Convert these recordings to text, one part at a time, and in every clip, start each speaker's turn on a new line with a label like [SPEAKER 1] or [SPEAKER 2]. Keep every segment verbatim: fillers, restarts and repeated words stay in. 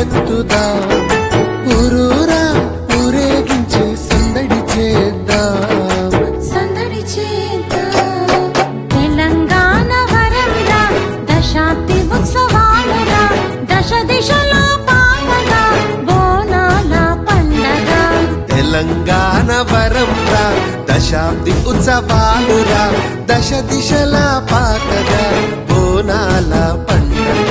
[SPEAKER 1] ఎత్తుదాం, ఊరూరా ఊరేగించి సందడి చేద్దాం,
[SPEAKER 2] సందడి చేద్దాం. తెలంగాణ వరంలా దశాబ్ది ఉత్సవాలుగా దశ దిశలో పాటగా బోనాల పండగ.
[SPEAKER 1] తెలంగాణ వరంరా దశాబ్ది ఉత్సవాలురా దశ దిశల పాటగా బోనాల పండగ.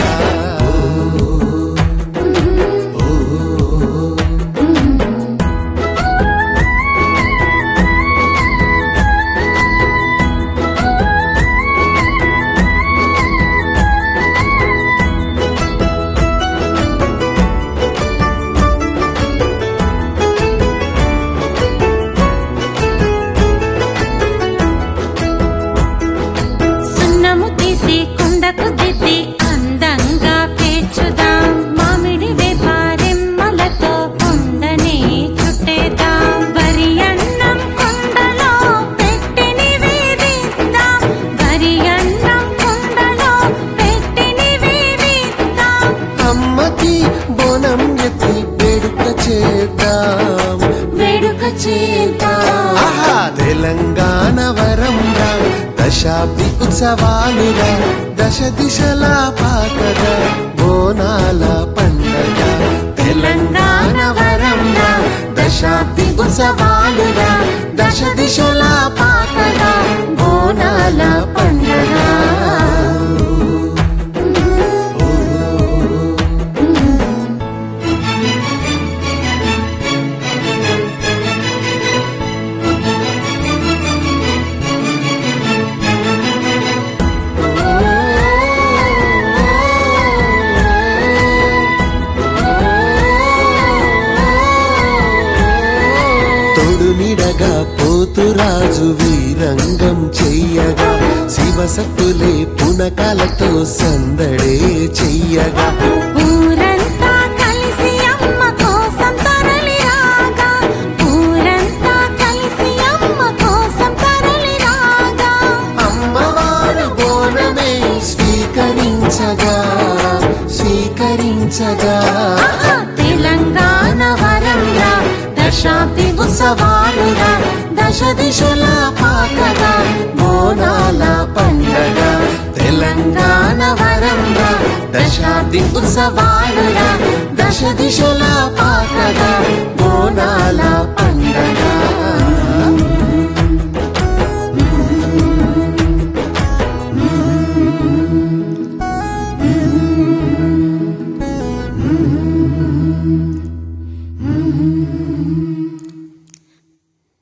[SPEAKER 2] సున్నము తీసి కుండకు దిద్ది అందంగా పేర్చుదాం, మామిడి వేపారెమ్మలతో కుండని చుట్టేద్దాం. వరి అన్నం కుండలో పెట్టి నివేదిద్దాం, వరి అన్నం కుండలో పెట్టి నివేదిద్దాం.
[SPEAKER 1] అమ్మకి బోనం ఎత్తి వేడుక చేద్దాం,
[SPEAKER 2] వేడుక చేద్దాం.
[SPEAKER 1] ఆహా తెలంగాణ వరంరా దశాబ్ది ఉత్సవాలురా దశ దిశల పాటగా బోనాల పండగ. తెలంగాణ వరంరా దశాబ్ది ఉత్సవాలురా దశ దిశల పాటగా బోనాల పండగ. తొడుమిడగా పోతురాజు వీరంగం చెయ్యగా శివసత్తులే పునకాలతో సందడే చెయ్యగా.
[SPEAKER 2] ఊరంతా కలిసి అమ్మ కోసం తరలి రాగా, ఊరంతా కలిసి అమ్మ కోసం తరలి రాగా.
[SPEAKER 1] అమ్మవారు బోనమే స్వీకరించగా స్వీకరించగా
[SPEAKER 2] ఆహా, తెలంగాణ వరంలా దశాబ్ది ఉత్సవాలుగా దశ దిశల పాటగా బోనాల పండగ. తెలంగాణ వరంలా దశాబ్ది ఉత్సవాలుగా దశ దిశల పాటగా బోనాల పండగ. Mm-hmm.